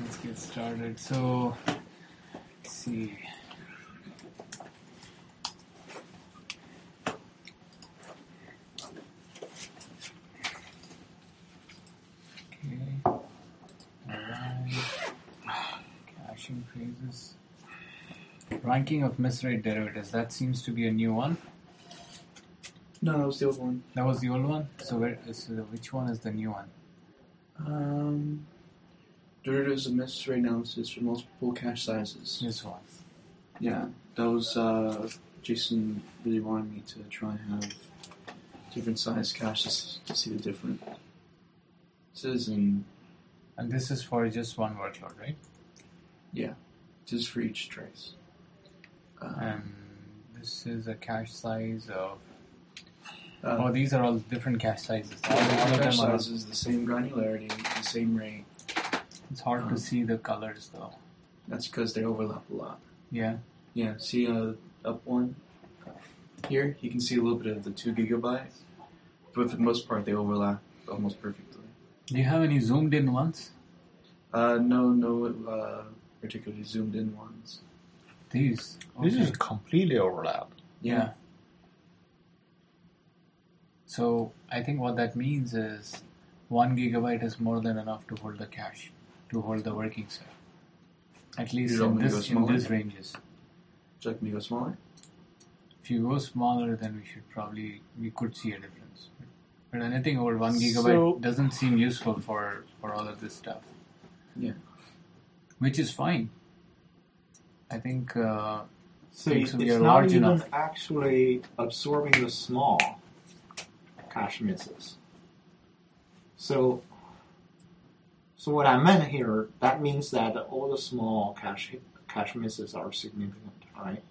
let's get started. So, let's see. Okay. Alright. Caching phrases. Ranking of misread derivatives. That seems to be a new one. No, that was the old one. That was the old one? So, which one is the new one? Derivatives of misread analysis for multiple cache sizes. This one. Yeah, that was, Jason really wanted me to try and have different size caches to see the differences in... And this is for just one workload, right? Yeah, just for each trace. And this is a cache size of... oh, these are all different cache sizes. All the of them cache are... sizes, the same granularity, the same rate. It's hard to see the colors, though. That's because they overlap a lot. Yeah. Yeah, see up one? Here, you can see a little bit of the 2 gigabytes, but for the most part, they overlap almost perfectly. Do you have any zoomed in ones? No, particularly zoomed in ones. These. This is completely overlap. Yeah. So I think what that means is 1 gigabyte is more than enough to hold the cache, to hold the working set. At least in this ranges. Would you like me to go smaller? If you go smaller, then we could see a difference. But anything over 1 gigabyte doesn't seem useful for all of this stuff. Yeah. Which is fine. I think So things it's we are not large even enough. actually absorbing the small cache misses. So what I meant here, that means that all the small cache misses are significant, right?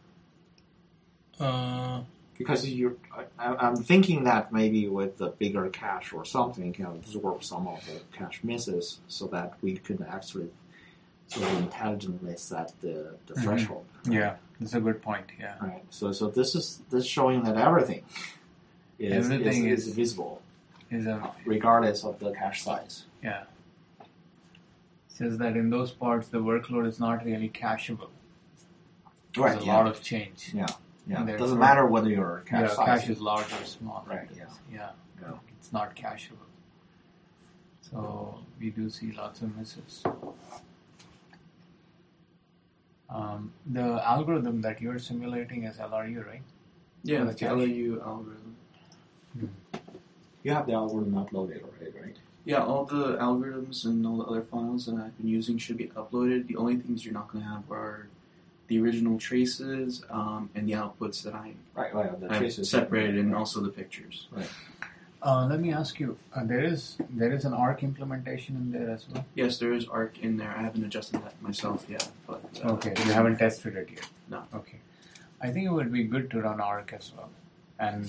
Because I'm thinking that maybe with the bigger cache or something, you can absorb some of the cache misses so that we could actually sort of intelligently set the threshold. Right? Yeah, that's a good point. Yeah. Right. So this is showing that everything is visible, regardless of the cache size. Yeah. Says that in those parts the workload is not really cacheable. Right. There's a lot of change. Yeah. Yeah. And It doesn't matter whether your cache size cache is large or small. Right. Yeah. It's not cacheable. So we do see lots of misses. The algorithm that you're simulating is LRU, right? Yeah, the the LRU algorithm. You have the algorithm uploaded already, right? Yeah, all the algorithms and all the other files that I've been using should be uploaded. The only things you're not going to have are the original traces and the outputs that I the traces separated, and also the pictures. Right. Let me ask you, there is an ARC implementation in there as well? Yes, there is ARC in there. I haven't adjusted that myself yet. But okay, you haven't tested it yet? No. Okay. I think it would be good to run ARC as well. And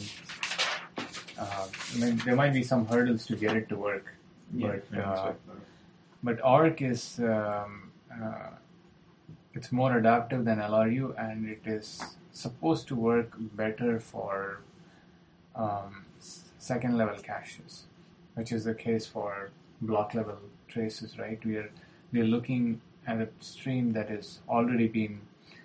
there might be some hurdles to get it to work. But ARC is it's more adaptive than LRU, and it is supposed to work better for second level caches, which is the case for block level traces, right? We're looking at a stream that is already been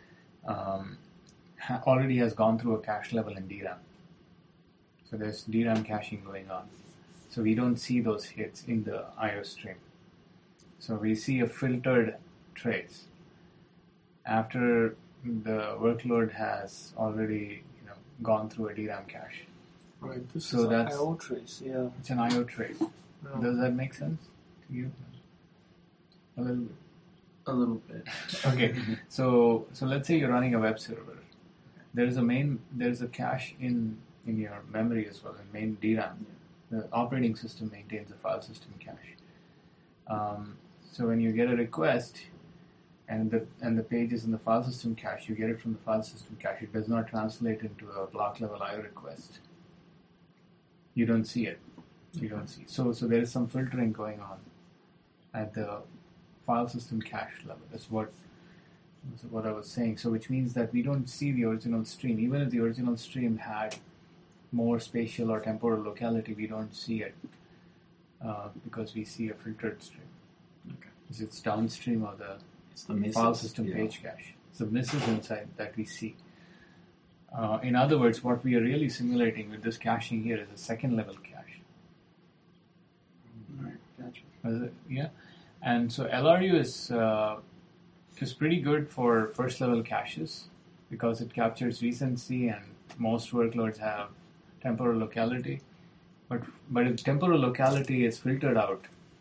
already has gone through a cache level in DRAM. So there's DRAM caching going on. So we don't see those hits in the IO stream. So we see a filtered trace after the workload has already gone through a DRAM cache. Right. This So is that's an IO trace. Yeah. It's an IO trace. Yeah. Does that make sense to you? A little bit. a little bit. Okay. So let's say you're running a web server. There's a cache in your memory as well, in main DRAM. The operating system maintains a file system cache. So when you get a request and the page is in the file system cache, you get it from the file system cache. It does not translate into a block level IO request. You don't see it. You don't see. So there is some filtering going on at the file system cache level. That's what I was saying. So which means that we don't see the original stream. Even if the original stream had more spatial or temporal locality, we don't see it because we see a filtered stream. Okay. because it's downstream of the It's the misses. file system Yeah. page cache. It's the misses inside that we see. In other words, what we are really simulating with this caching here is a second level cache. Alright, gotcha. Yeah, and so LRU is pretty good for first level caches because it captures recency and most workloads have temporal locality. But if temporal locality is filtered out,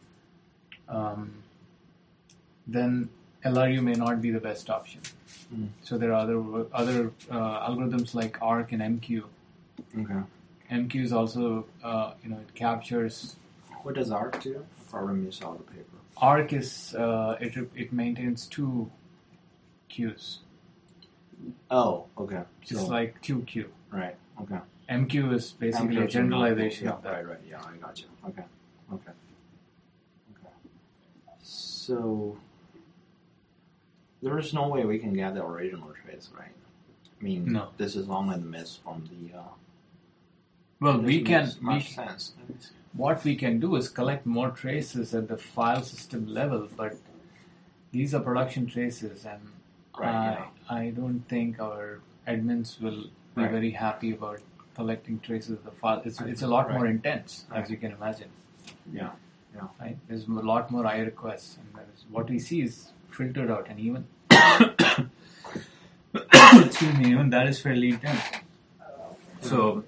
then LRU may not be the best option. Mm. So there are other algorithms like ARC and MQ. Okay. MQ is also it captures. What does ARC do? I probably missed all the paper. ARC is it maintains two queues, Oh, okay. just So, like 2Q. right. Okay. MQ is basically a generalization Yeah, of that. right. Yeah, I got you. Okay. So there is no way we can get the original trace, right? I mean, No. this is only the miss from the. Well, we doesn't can. make much sense. What we can do is collect more traces at the file system level, but these are production traces, and Right, I don't think our admins will be Right. very happy about collecting traces of the file. It's a lot Right. more intense, Right. as you can imagine. Yeah. Right? There's a lot more I requests, and what we see is filtered out, and even excuse me, even that is fairly intense. So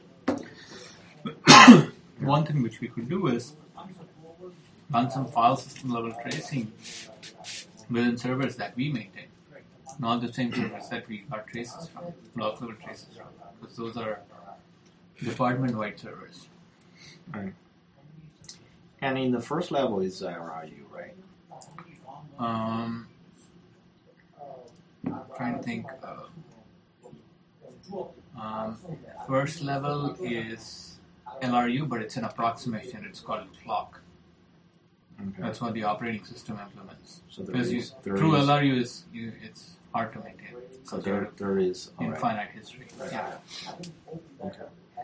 one thing which we could do is run some file system level tracing within servers that we maintain, not the same servers that we got traces from, block level traces from, because those are department-wide servers. Right. And in the first level is LRU, right? I'm trying to think. First level is LRU, but it's an approximation. It's called clock. Okay. That's what the operating system implements. So there Because is, true LRU it's hard to maintain. So because there is all right. infinite history. Right. Yeah. Okay.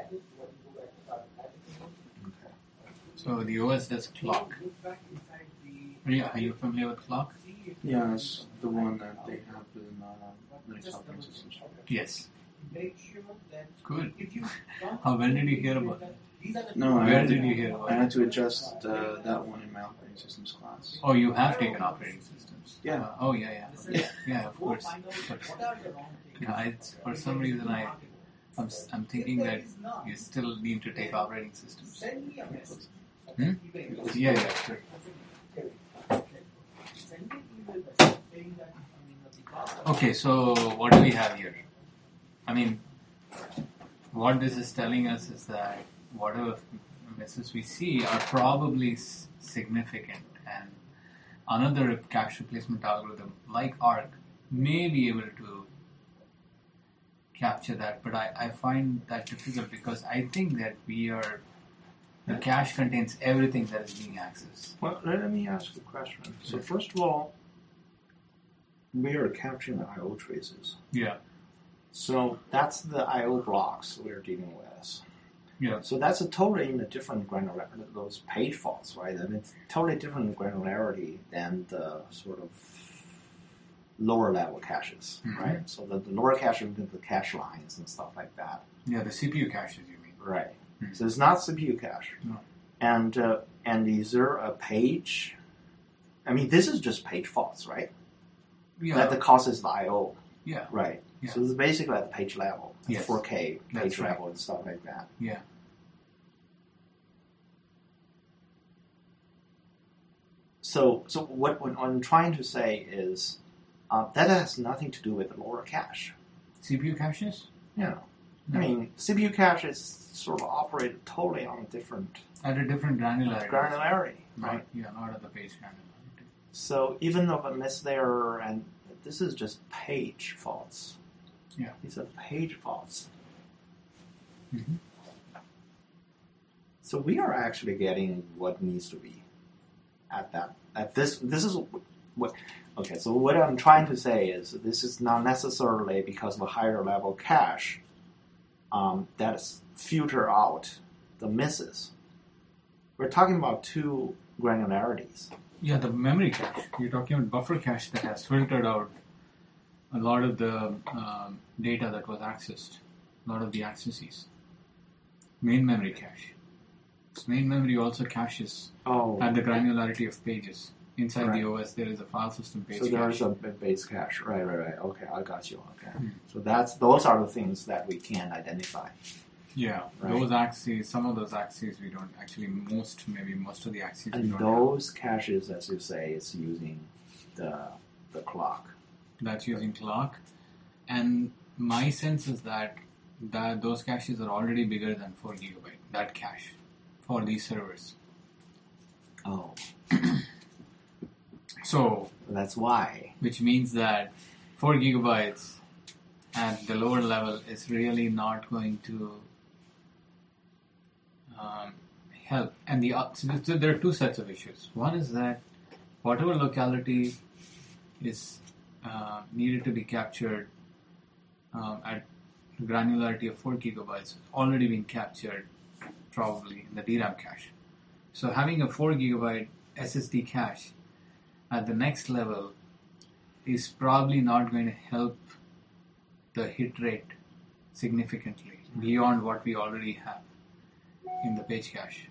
So the OS does clock. Are you familiar with clock? Yeah, it's the one that they have in Linux operating systems. Yes. Good. How when did you hear about it? No, I Where had, did you to, hear about I it? had to adjust that one in my operating systems class. Oh, you have taken operating systems. Yeah. Oh, yeah. Yeah, of course. Yeah, for some reason I'm thinking that you still need to take operating systems. Yeah, sure. Okay, so what do we have here? I mean, what this is telling us is that whatever misses we see are probably significant, and another cache replacement algorithm like ARC may be able to capture that, but I find that difficult because I think that the cache contains everything that is being accessed. Well, let me ask you a question. So first of all, we are capturing the I/O traces. Yeah. So that's the I/O blocks we're dealing with. Yeah. So that's a totally in a different granularity. Those page faults, right? I mean, it's totally different granularity than the sort of lower level caches, right? So the lower cache is the cache lines and stuff like that. Yeah, the CPU caches, you mean? Right. So it's not CPU cache. No. And is there a page? I mean, this is just page faults, right? Yeah. That causes the I/O. Yeah. Right. Yeah. So it's basically at the page level, Yes. 4K That's page right. level and stuff like that. Yeah. So what I'm trying to say is that has nothing to do with the lower cache. CPU caches? Yeah. No. I mean, CPU cache is sort of operated totally on a different At a different granularity. granularity, right? Not at the page granularity. So even though a miss there, and this is just page faults. Yeah. These are page faults. Mm-hmm. So we are actually getting what needs to be at this. This is what. Okay, so what I'm trying to say is this is not necessarily because of a higher level cache that filter out the misses. We're talking about two granularities. Yeah, the memory cache. You're talking about buffer cache that has filtered out a lot of the data that was accessed, a lot of the accesses. Main memory cache. Main memory also caches Oh, at the granularity of pages. Inside Right. the OS, there is a file system page so cache. there's a base cache. Right. Okay, I got you. Okay. Hmm. So those are the things that we can identify. Yeah, Right. those axes, some of those axes we don't actually, most of the axes we And don't those caches, as you say, is using the clock. have. That's using clock. And my sense is that those caches are already bigger than 4 gigabyte, that cache, for these servers. Oh, So, that's why. which means that 4 gigabytes at the lower level is really not going to help. And so there are two sets of issues. One is that whatever locality is needed to be captured at granularity of 4 gigabytes already been captured probably in the DRAM cache. So having a 4 gigabyte SSD cache at the next level is probably not going to help the hit rate significantly beyond what we already have in the page cache.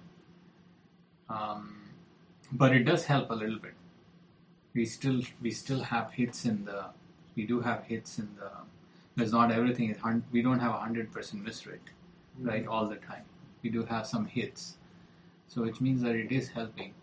But it does help a little bit. We still have hits in the. We do have hits in the. There's not everything. We don't have 100% miss rate, right, all the time. We do have some hits, so which means that it is helping.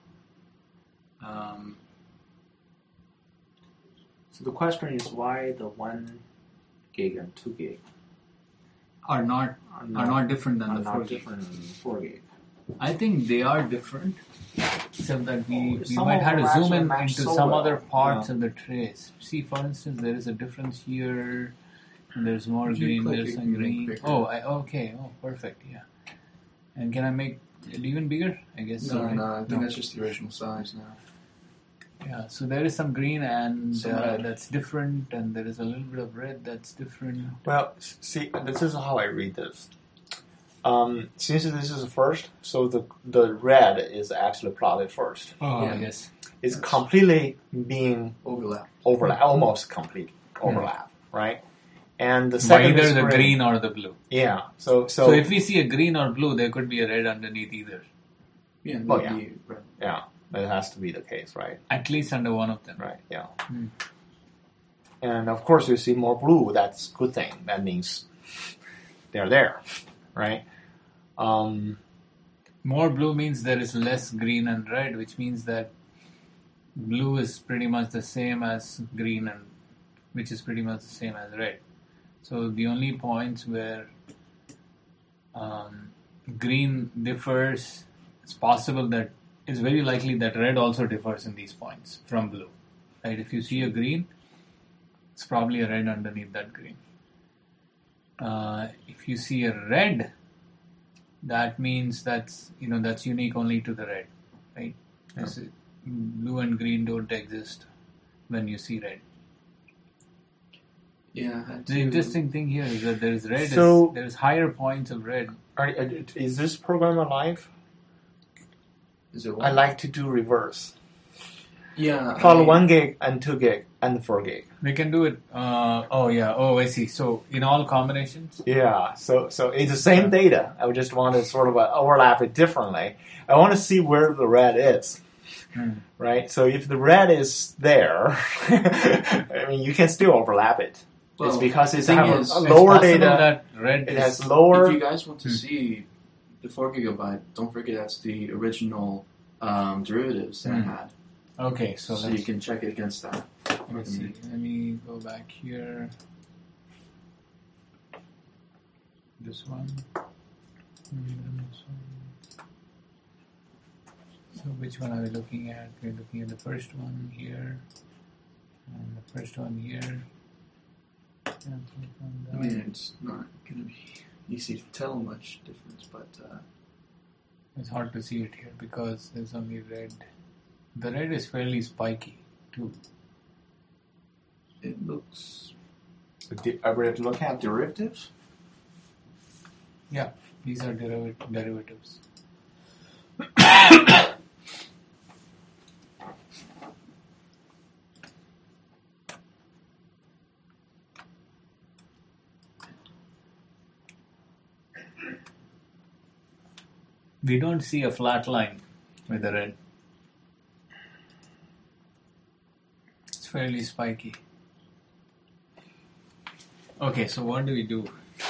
So the question is why the 1 gig and 2 gig Are not different than are the 4 not gig. different than 4 gig. I think they are different, except that we Some might of have to them zoom actually in match into so some well. other parts Yeah. of the trace. See, for instance, there is a difference here, and there's more If you green, click, there's you some can make green. bigger. Okay, perfect, yeah. And can I make it even bigger? I guess so, No, right? I think that's just the original size now. Yeah, so there is some green and Some red. that's different, and there is a little bit of red that's different. Well, see, this is how I read this. Since this is first, so the red is actually plotted first. Oh, Yeah. yes. It's completely being Overlap. almost complete overlap, right? And the By second either is the green or the blue. Yeah. So So if we see a green or blue, there could be a red underneath either. Yeah, Oh, maybe red. yeah, that has to be the case, right? At least under one of them. Right. Yeah. Hmm. And of course, you see more blue. That's a good thing. That means they're there, right? More blue means there is less green and red, which means that blue is pretty much the same as green, and which is pretty much the same as red. So the only points where green differs, it's possible that it's very likely that red also differs in these points from blue. Right? If you see a green, it's probably a red underneath that green. If you see a red, that means that's unique only to the red, right? Yeah. So blue and green don't exist when you see red. Yeah, I had The to- interesting thing here is that there is red. So- There's higher points of red. Is this program alive? Is it I like to do reverse. Yeah. Plot 1 gig and 2 gig and 4 gig. We can do it. I see. So in all combinations. Yeah, so it's the same data. I would just want to sort of overlap it differently. I want to see where the red is, right? So if the red is there, I mean, you can still overlap it. Well, it's because it's the thing have is, a It's lower possible data. that red It is- has lower. If you guys want to see the 4 gigabyte, don't forget that's the original derivatives that I had. Okay, so So you can check it against that. let's see. Let me go back here. This one. This one. So which one are we looking at? We're looking at the first one here, and the first one here. And click on I that. mean, it's not going to be easy to tell much difference, but It's hard to see it here because there's only red. The red is fairly spiky too. it looks. Are we looking at Derivatives? Yeah, these are derivatives. We don't see a flat line with the red. It's fairly spiky. Okay, so what do we do?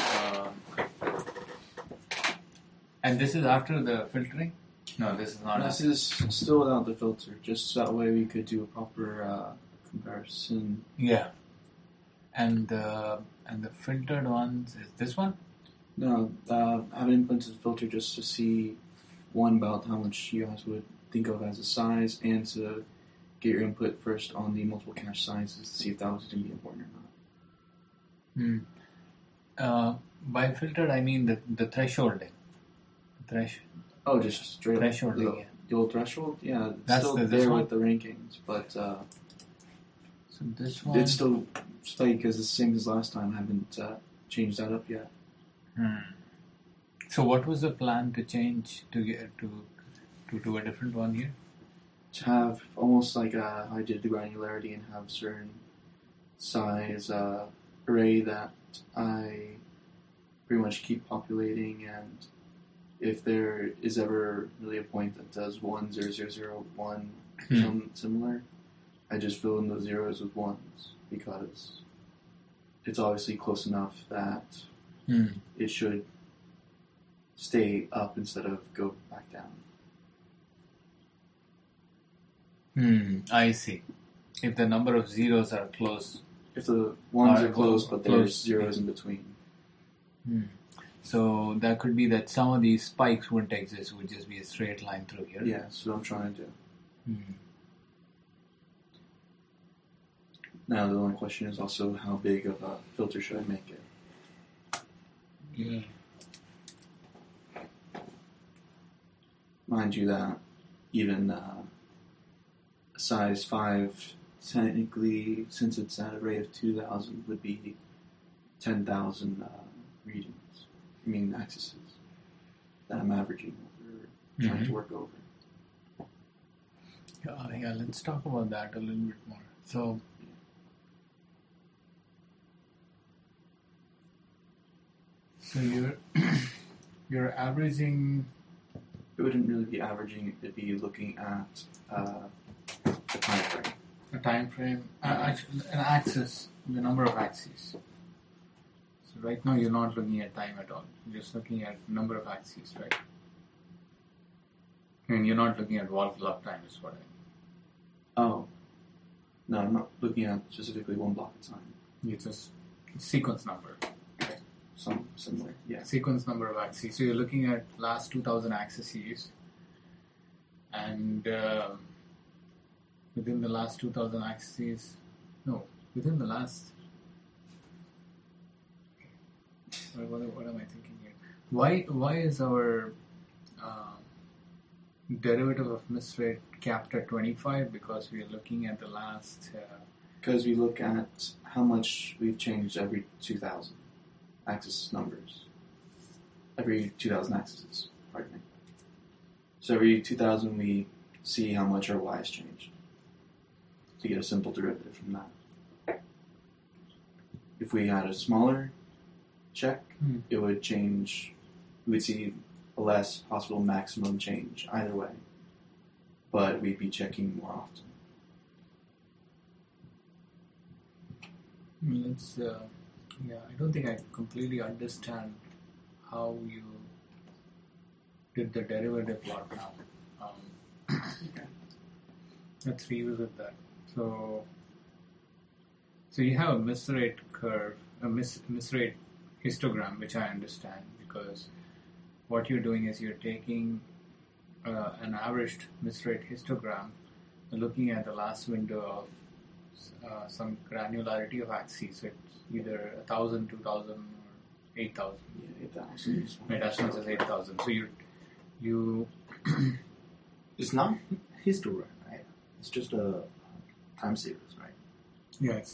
And this is after the filtering? No, this is not. This is still without the filter, just that way we could do a proper comparison. Yeah. And the filtered ones is this one? No, I haven't implemented the filter just to see, one, about how much you guys would think of as a size, and to get your input first on the multiple cache sizes to see if that was going to be important or not. By filtered, I mean the thresholding. Oh, just straight Thresholding, the old threshold? Yeah, it's That's still this there one? with the rankings, but So this one. it's still spiky because it's the same as last time. I haven't changed that up yet. So what was the plan to change to get to do a different one here? To have almost like I did the granularity and have certain size array that I pretty much keep populating, and if there is ever really a point that does 1, 0, 0, 0, 1, something similar, I just fill in those zeros with ones because it's obviously close enough that it should stay up instead of go back down. I see. If the number of zeros are close. If the ones Are are close, but there's close, zeros in between. So that could be that some of these spikes wouldn't exist, it would just be a straight line through here. Yeah, that's what I'm trying to do. Now the only question is also how big of a filter should I make it? Yeah. Mind you that even size 5, technically, since it's at a rate of 2,000, would be 10,000 readings. I mean, accesses that I'm averaging over, trying to work over. Yeah, let's talk about that a little bit more. So, you're averaging. It wouldn't really be averaging, it'd be looking at the time frame. A time frame, actually, an axis, the number of axes. So right now you're not looking at time at all. You're just looking at number of axes, right? And you're not looking at wall clock time, is what I mean. Oh. No, I'm not looking at specifically one block at a time. It's just sequence number. Some similar, yeah. Sequence number of axes. So you're looking at last 2,000 axes, and within the last 2,000 axes, within the last. What am I thinking here? Why is our derivative of miss rate capped at 25? Because we are looking at the last. Because we look at how much we've changed every 2,000 axis numbers. Every 2,000 axes, pardon me. So every 2,000 we see how much our y has changed. To get a simple derivative from that. If we had a smaller check, it would change, we would see a less possible maximum change either way. But we'd be checking more often. I don't think I completely understand how you did the derivative plot now. Let's revisit that. So you have a miss rate curve, a miss rate histogram, which I understand, because what you're doing is you're taking an averaged miss rate histogram, looking at the last window of some granularity of axes. So it's either 1,000, 2,000, or 8,000. Yeah, 8,000. Right, as much as 8,000. So you It's not histogram, right? It's just a time series, right? yeah, it's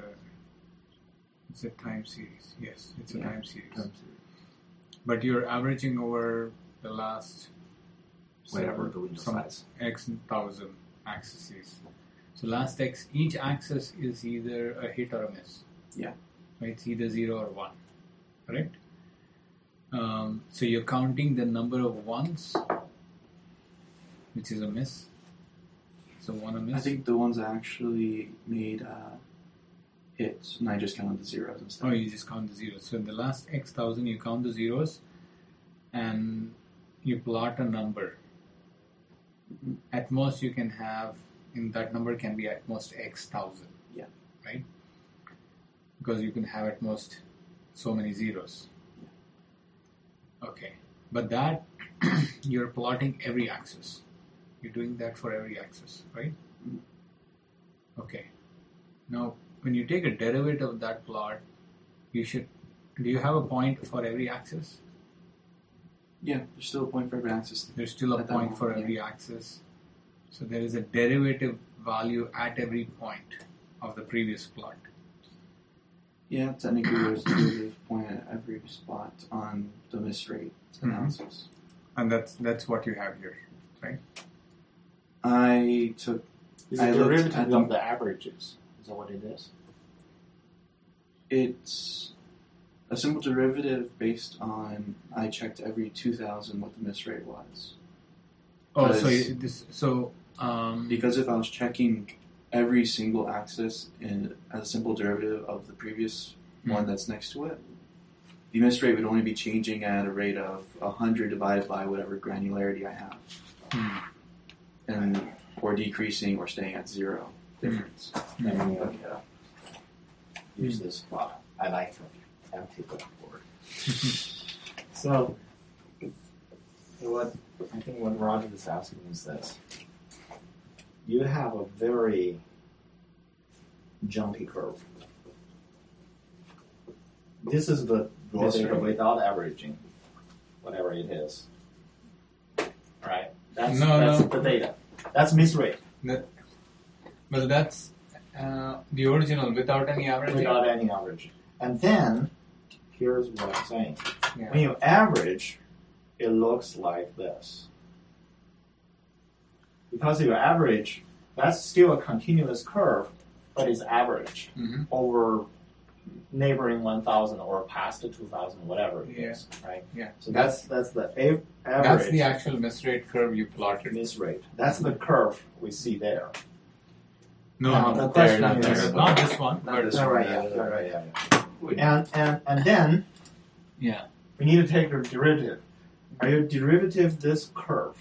a time series. Yes, it's a time series. Time series. But you're averaging over the last Whatever the window some size. X thousand axes. So last X, each axis is either a hit or a miss. Yeah. Right? It's either 0 or 1. Correct? So you're counting the number of ones, which is a miss. So one a miss. I think the ones that actually made hits, and I just counted the zeros instead. Oh, you just count the zeros. So in the last X thousand, you count the zeros, and you plot a number. Mhm. At most, you can have in that number can be at most X thousand. Yeah. Right. Because you can have at most so many zeros. Okay, but that you're plotting every axis. You're doing that for every axis, right? Mhm. Okay. Now, when you take a derivative of that plot, you should. Do you have a point for every axis? Yeah, there's still a point for every axis. There's still a At that point for moment, every axis. So there is a derivative value at every point of the previous plot. Yeah, technically there's a derivative point at every spot on the miss rate analysis. And that's what you have here, right? I took It's I a looked derivative at of the averages. Is that what it is? it's a simple derivative based on I checked every 2,000 what the miss rate was. Oh, so Because- Because if I was checking every single axis as a simple derivative of the previous one that's next to it, the miss rate would only be changing at a rate of 100 divided by whatever granularity I have, and or decreasing or staying at zero difference. Let me use this plot. I like the empty blackboard. So, I think what Roger is asking is this. You have a very jumpy curve. This is the raw Miss data rate. without averaging, whatever it is. Right? That's No. the data. That's miss rate Well, that's the original without any averaging. without any averaging. And then, here's what I'm saying. Yeah. When you average, it looks like this. Because you average, that's still a continuous curve, but it's averaged Mhm. over neighboring 1,000 or past the 2,000, whatever it Yeah. is, right? Yeah. So that's the average. That's the actual miss rate curve you plotted. miss rate. That's the curve we see there. No, Now, no, the not there, question not is, there. not this one. Not but- this Yeah, one. right, yeah. And then Yeah. we need to take a derivative. Are you derivative this curve?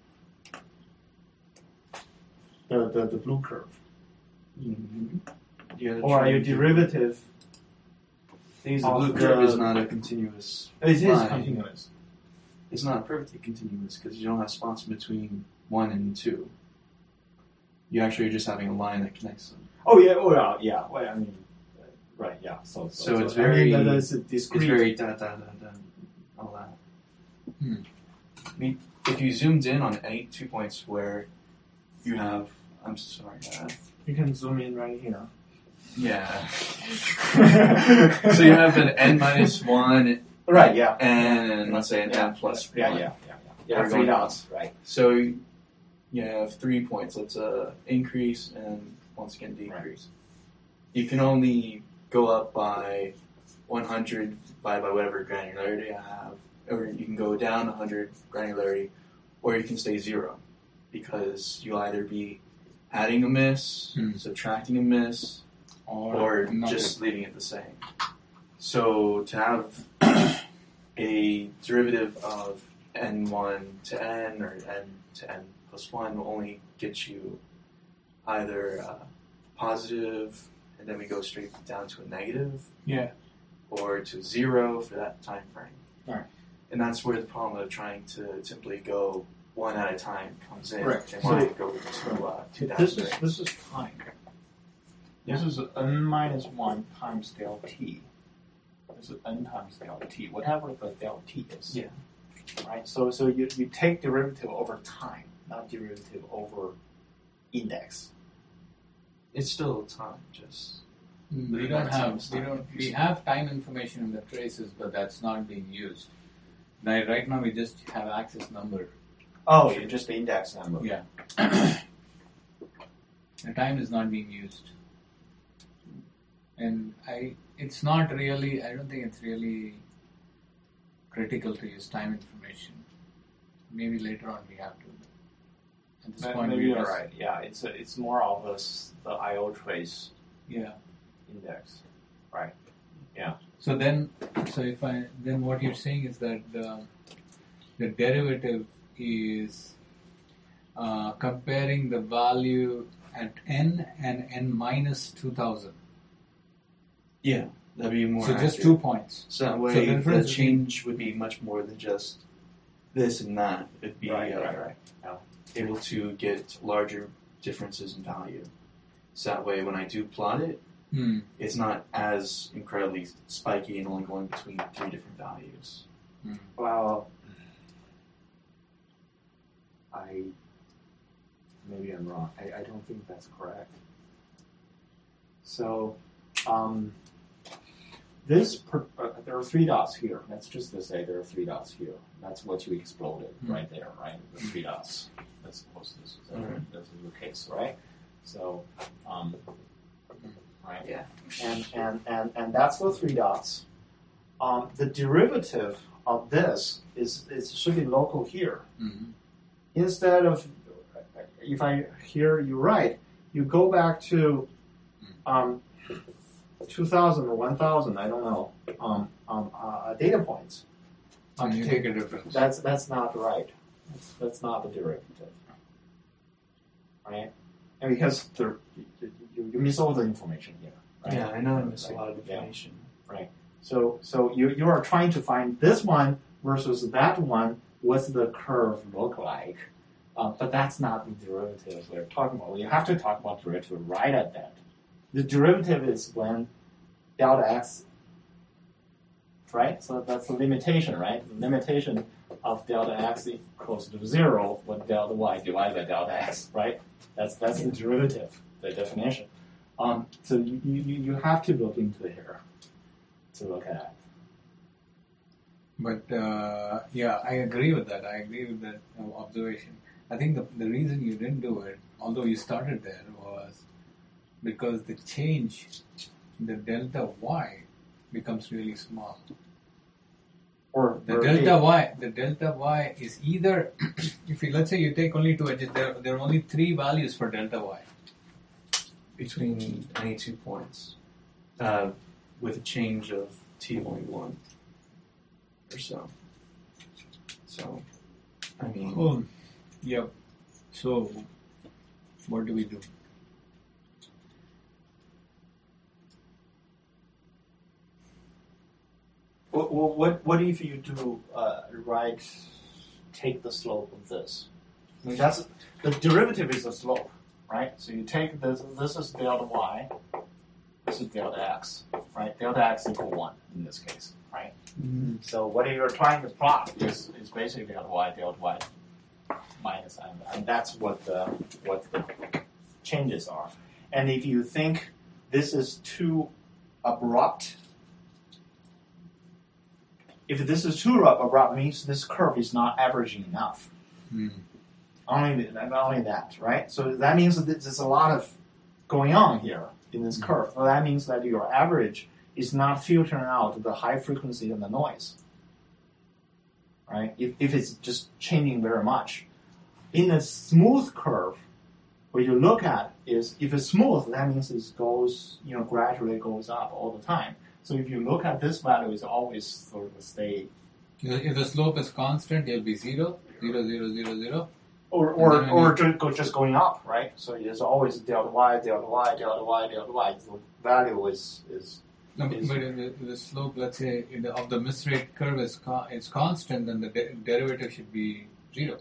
The blue curve. Mhm. Yeah, Or are you derivative? The of blue curve is not a continuous. It is line. continuous. It's not perfectly continuous because you don't have spots between 1 and 2. You actually are just having a line that connects them. Oh yeah. Well, I mean, right. Yeah. So it's very- I mean, that's a It's discrete. very all that. I mean, if you zoomed in on any 2 points where you have, I'm sorry, You can zoom in right here. yeah. So you have an n minus 1 Right. Yeah. and let's say an n plus 1. Yeah. We're Three going dots. Right. So you have 3 points. Let's increase and once again decrease. You can only go up by 100 by whatever granularity I have, or you can go down 100 granularity, or you can stay 0 because you'll either be adding a miss, subtracting a miss, or nothing. just leaving it the same. So to have a derivative of n1 to n or n to n plus 1 will only get you either positive, and then we go straight down to a negative, Yeah. or to 0 for that time frame. Right. And that's where the problem of trying to simply go one at a time comes in. Right. They want to go to 2,000 rates. This is time. This is n minus 1 times del t. This is n times del t, whatever the del t is. Yeah. Right. So you take derivative over time, not derivative over index. It's still time, just We don't have. We have time information in the traces, but that's not being used. Right now, we just have axis number. Oh, you just the index number. Yeah. The time is not being used, and it's not really. I don't think it's really critical to use time information. Maybe later on we have to. At this point, Maybe we you're just- right. Yeah, it's more of the IO trace Yeah. index. So then what you're saying is that the derivative is comparing the value at n and n minus 2000. Yeah, that'd be more. So just accurate. 2 points. So that So way, the the difference change would be much more than just this and that. It'd be Right. able to get larger differences in value. So that way, when I do plot it, Hmm. it's not as incredibly spiky and only going between 3 different values. Well, maybe I'm wrong. I don't think that's correct. So, there are 3 dots here. That's just to say there are 3 dots here. That's what you exploded right there, right? The 3 dots. Let's suppose this is the case, right? So, right? Yeah. And that's the 3 dots. The derivative of this should be local here. Mhm. Instead of, if I hear you right, you go back to 2,000 or 1,000, I don't know, data points. And you take a difference. That's not right. That's not the derivative, right? And because you miss all the information here, right? Yeah, I know I miss a Right. lot of Yeah. information. So you are trying to find this one versus that one. What's the curve look like? But that's not the derivative we're talking about. You have to talk about derivative right at that. The derivative is when delta x, right? So that's the limitation, right? The limitation of delta x equals to 0 when delta y divided by delta x, right? That's the derivative, the definition. So you have to look into here to look at. But yeah, I agree with that. I agree with that observation. I think the reason you didn't do it, although you started there, was because the change, the delta y, becomes really small. Or The delta y is either, if you, let's say you take only 2 edges, there are only 3 values for delta y. Between any 2 points, with a change of t only 1 or so. So, I mean, Oh, yep. So, what do we do? What if you do take the slope of this? I mean, that's the derivative is the slope, right? So you take this. This is delta y. This is delta x, right? Delta x equal 1 in this case, right? So what you're trying to plot is basically delta y minus, and that's what the changes are. And if you think this is too abrupt. If this is too abrupt, means this curve is not averaging enough. Only that, right? So that means that there's a lot of going on here in this curve. So that means that your average is not filtering out the high frequency and the noise, right? If it's just changing very much. In a smooth curve, what you look at is if it's smooth, that means it goes, gradually goes up all the time. So if you look at this value, it's always sort of stay. If the slope is constant, it'll be 0, 0, 0, 0, 0. Or just going up, right? So it's always delta y, delta y, delta y, delta y. The value is No, but if the slope, let's say, of the misrate curve is constant, then the derivative should be 0.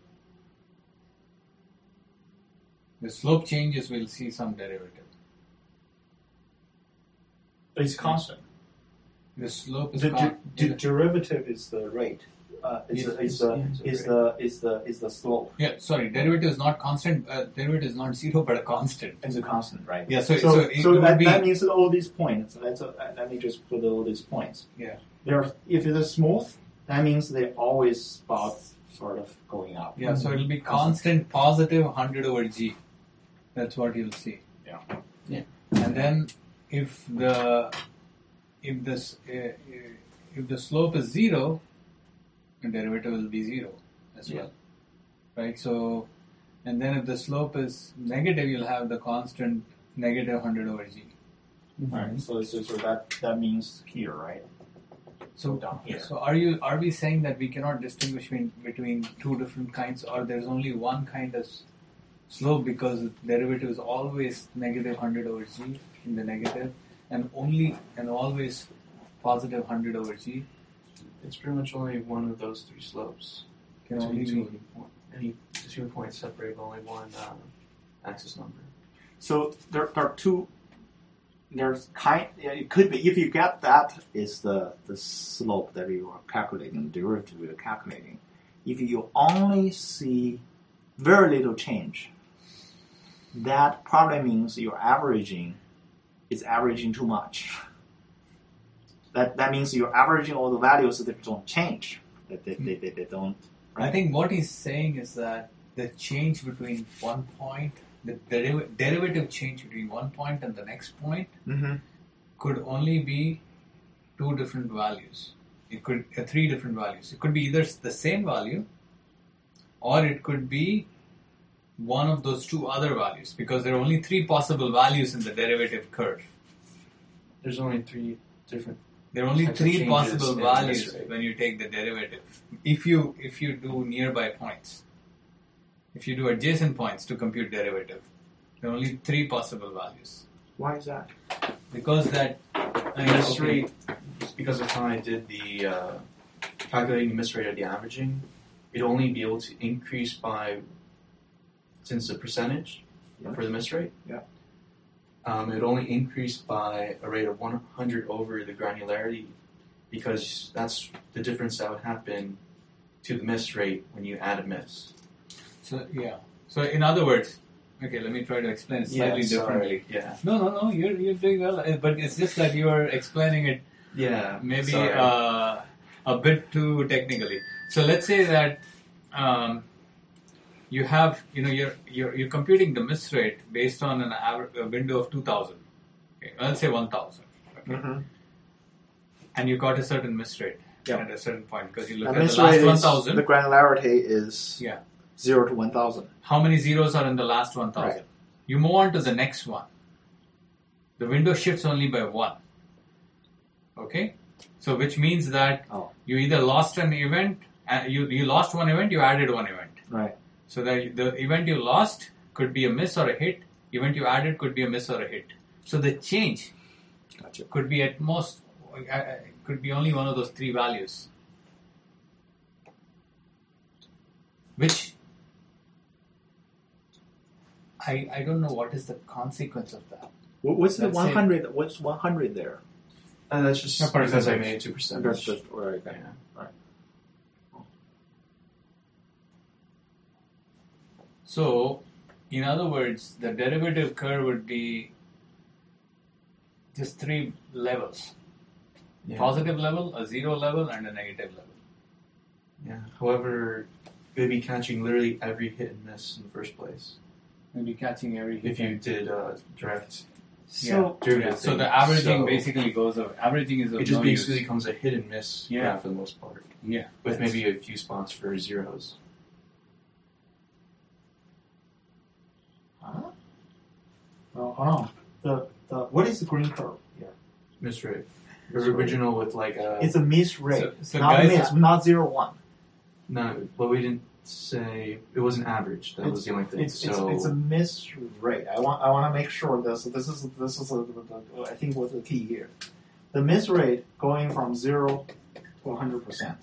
The slope changes, we'll see some derivative. it's constant. The slope is The derivative is the rate. Is the slope. Yeah, sorry, derivative is not constant. Derivative is not 0, but a constant. It's a constant, right? Yeah, so it that, would be, that means that all these points. Let me just put all these points. Yeah. If it is smooth, that means they always about sort of going up. Yeah, so it'll be constant positive 100 over g. That's what you'll see. Yeah. And then if the slope is 0, derivative will be 0 as well. Right? So, and then if the slope is negative, you'll have the constant negative 100 over g. Right. So that means here, right? So down here. So are we saying that we cannot distinguish between two different kinds, or there's only one kind of slope because the derivative is always negative 100 over g in the negative, and always positive 100 over g? It's pretty much only one of those three slopes. Can only be Any 2 points separate only one axis number. So there are two. It could be if you get that is the slope that you are calculating, the derivative you're calculating. If you only see very little change, that probably means your averaging is averaging too much. That means you're averaging all the values that don't change. That they don't. Right? I think what he's saying is that the change between one point, the derivative change between one point and the next point could only be two different values. It could three different values. It could be either the same value, or it could be one of those two other values, because there are only three possible values in the derivative curve. There's only three different. There are only types of three changes possible in values this rate. when you take the derivative. If you do nearby points, if you do adjacent points to compute derivative, there are only three possible values. Why is that? Because that Miss rate, because of how I did the calculating the miss rate of the averaging, it'd only be able to increase by, since the percentage for the miss rate, it'd only increase by a rate of 100 over the granularity, because that's the difference that would happen to the miss rate when you add a miss. So in other words, okay, let me try to explain it slightly differently. Yeah. No, you're doing well, but it's just that you're explaining it Yeah. maybe a bit too technically. So let's say that you have, you're computing the miss rate based on a window of 2,000. Okay, let's say 1,000. Okay. And you got a certain miss rate at a certain point because you look at the last 1,000. The granularity is 0 to 1,000. How many zeros are in the last 1,000? Right. You move on to the next one. The window shifts only by 1. Okay? So which means that you either lost an event, you lost one event, you added one event. Right. So that the event you lost could be a miss or a hit, event you added could be a miss or a hit. So the change could be at most, could be only one of those three values. Which I don't know what is the consequence of that. What's the Let's 100? What's 100 there? That's just No, because I percentage. made 2%. That's just right. Yeah. Right. So, in other words, the derivative curve would be just three levels. Yeah. Positive level, a zero level, and a negative level. Yeah. However, it would be catching literally every hit and miss in the first place Maybe catching every hit. if you did direct So derivative. So the thing. averaging So basically goes of averaging is of it just no basically use. becomes a hit and miss graph for the most part, Yeah. with maybe a few spots for zeros. Well, hold on. The what is the green curve here? Miss rate. Miss The rate. original with like a It's a miss rate, So not guys, miss, not 0, 1. no, but we didn't say it wasn't average. That was the only thing. It's a miss rate. I want to make sure this is I think what's the key here. The miss rate going from 0 to 100%.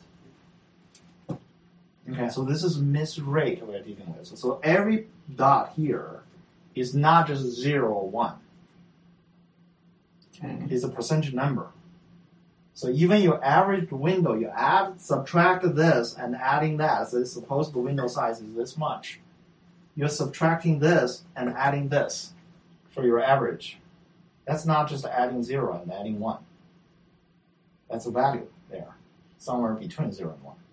Okay, so this is miss rate we're dealing with. So every dot here is not just 0 or 1. Okay. It's a percentage number. So even your average window, you subtract this and adding that. So suppose the window size is this much. You're subtracting this and adding this for your average. That's not just adding 0 and adding 1. That's a value there, somewhere between 0 and 1.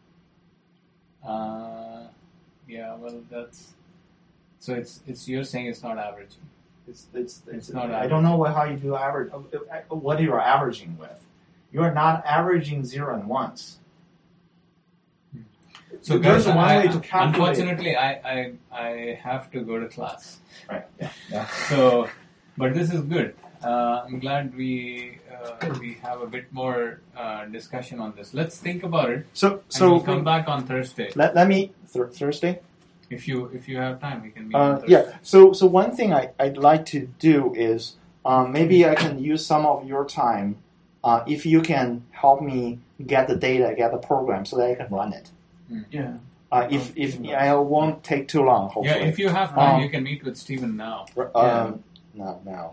Well, that's so. It's you're saying it's not averaging. It's not I don't know how you do average. What you are averaging with. You are not averaging 0 and 1s. So there's guys, one way to calculate. unfortunately, I have to go to class. Right. Yeah. So, but this is good. I'm glad we have a bit more discussion on this. Let's think about it. So And we'll come back on Thursday. let me Thursday. If you have time, we can meet on Thursday. Yeah. So one thing I'd like to do is maybe I can use some of your time if you can help me get the data, get the program, so that I can run it. Yeah. If I won't take too long, hopefully. Yeah, if you have time, you can meet with Stephen now No, now.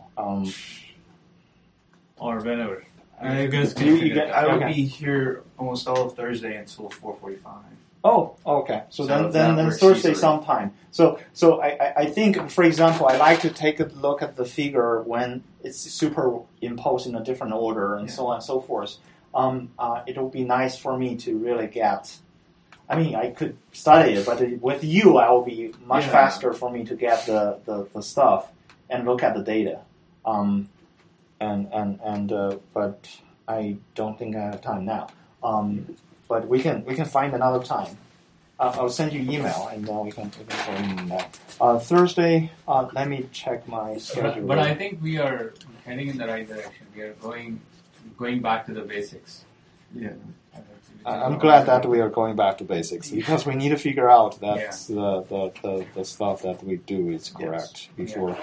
or whenever. I You guys can you figure get- it out. I will Okay. be here almost all of Thursday until 4:45. Oh, okay. So So then that works Thursday easily. sometime. So I think, for example, I like to take a look at the figure when it's superimposed in a different order and so on and so forth. It would be nice for me to really get. I mean, I could study it, but with you, I will be much Yeah. faster for me to get the stuff and look at the data. But I don't think I have time now. But we can find another time. I'll send you email and then we can go in that. Thursday, let me check my schedule. But I think we are heading in the right direction. We are going back to the basics. Yeah. I'm glad that we are going back to basics because we need to figure out that the stuff that we do is correct before.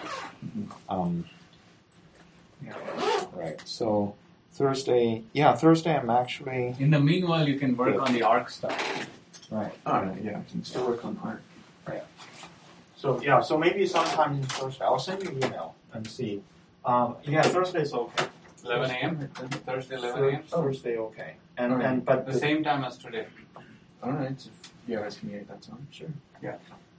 Right. So Thursday, I'm actually. In the meanwhile, you can work on the ARC stuff. Right. Alright, yeah, I can still work on art. So maybe sometime Thursday. I'll send you an email and see. Thursday's okay. 11 a.m. Thursday, 11 a.m. Thursday, okay. At But the same time as today. Alright, if you guys can meet at that time, sure.